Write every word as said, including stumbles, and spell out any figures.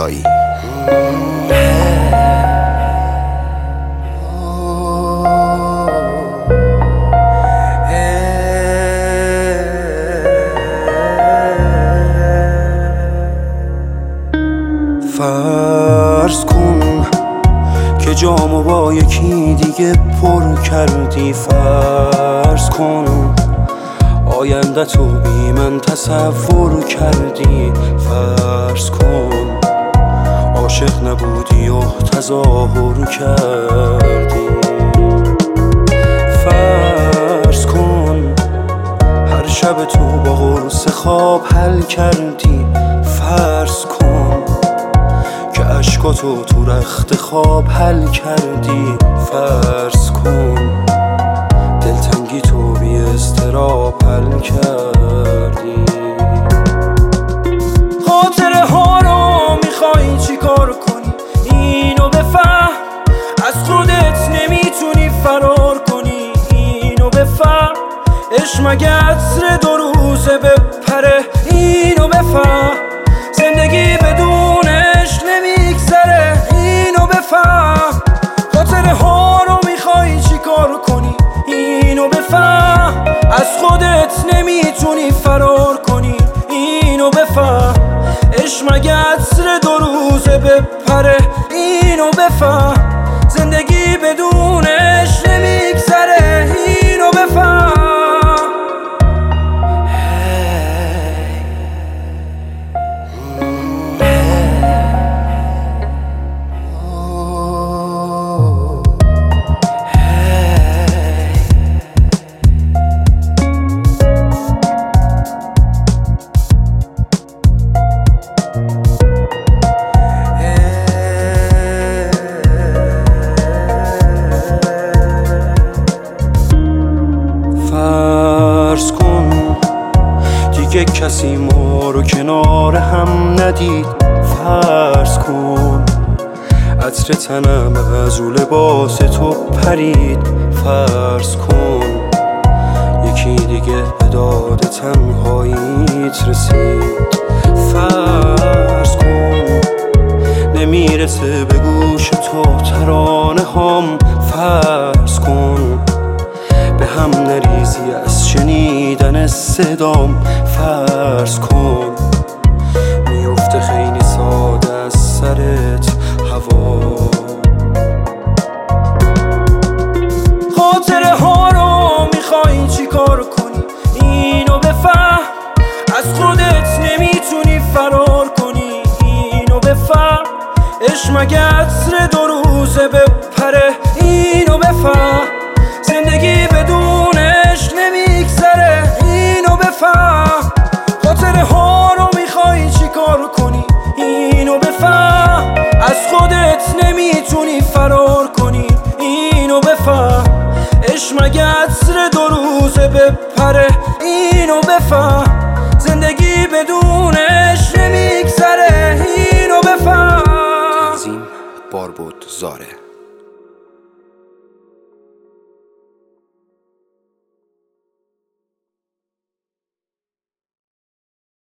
خدایی. فرض کن که جامو با یکی دیگه پر کردی. فرض کن آینده تو بی من تصور کردی. فرض کن عاشق نبودی و تظاهر کردی. فرض کن هر شب تو با قرص خواب حل کردی. فرض کن که عشقاتو تو رخت خواب حل کردی. فرض کن دلتنگی تو بی اضطراب حل کردی. خاطره ها رو میخوای چی کار کنی؟ اینو بفهم از خودت نمیتونی فرار کنی. اینو بفهم عشق مگه عطر دو روزه بپره. اینو بفهم زندگی بدون عشق نمیگذره. اینو بفهم خاطره ها رو میخوای چی کار کنی؟ اینو بفهم از خودت نمیتونی فرار کنی. اینو بفهم عشق مگه عطر دو روزه بپره. اینو بفهم زندگی بدون عشق نمیگذره. اینو بفهم فرض کن دیگه کسی ما رو کنار هم ندید. فرض کن عطر تنم از رو لباس تو پرید. فرض کن یکی دیگه به داد تنهاییت رسید. فرض کن نمیرسه به گوش تو ترانه هام. فرض کن به هم نریزی از شنیدن صدام. فرض کن میفته خیلی ساده از سرت هوا. خاطره ها رو میخوای چی کار کنی؟ اینو بفهم از خودت نمیتونی فرار کنی. اینو بفهم عشق مگه عطر دو روزه بپره. اینو بفهم زندگی بدون عشق نمیگذره. اینو بفهم خاطره ها رو میخوای چی کار کنی؟ اینو بفهم از خودت نمیتونی فرار کنی. اینو بفهم عشق مگه عطر دو روزه بپره. اینو بفهم زندگی بدون عشق نمیگذره. اینو بفهم. تنظیم باربود زاره.